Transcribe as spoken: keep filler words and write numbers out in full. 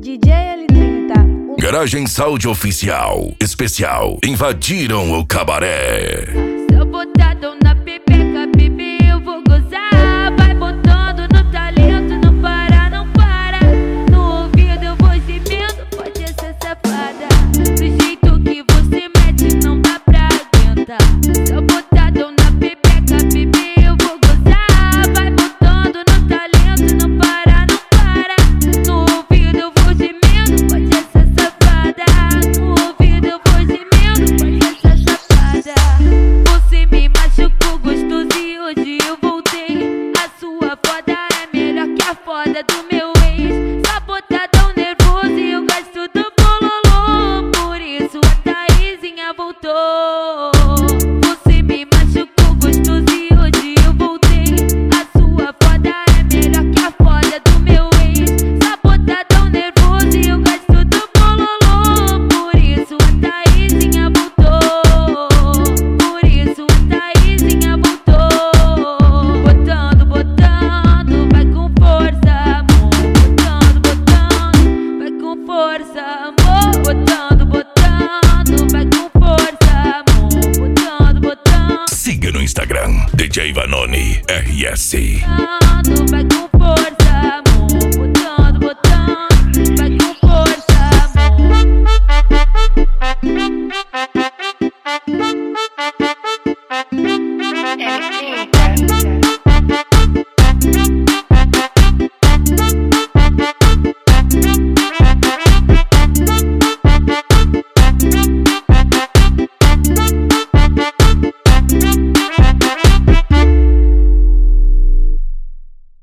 D J L trinta. O... Garagem Sound Oficial Especial invadiram o cabaré. Se eu botar dom na pepeca, bebê, eu vou gozar. Vai botando no talento, não para, não para. No ouvido eu vou gemendo, pode ser safada. Do jeito que você mete, não dá pra aguentar. Se eu botar dom na pepeca, bebê, eu vou gozar. Vai botando no talento, não para, não para. No ouvido eu vou gemendo, pode ser safada. No ouvido eu vou gemendo, pode ser safada. Você me machucou gostoso e hoje eu voltei. A sua foda é melhor que a foda do meu ex. Só botar tão nervoso e eu gosto do bololô. Por isso a Thaisinha voltou. Você me machucou gostoso e hoje eu voltei. A sua foda é melhor que a foda do meu ex. Só botar tão nervoso e eu gosto do bololô. Por isso a Thaisinha voltou. Por isso a Thaisinha voltou. Botando, botando, vai com força, amor. Botando, botando, vai com força, amor. Botando, botando, vai com força, amor. Botando, botando, Siga no Instagram D J Vanoni R S. vai com força.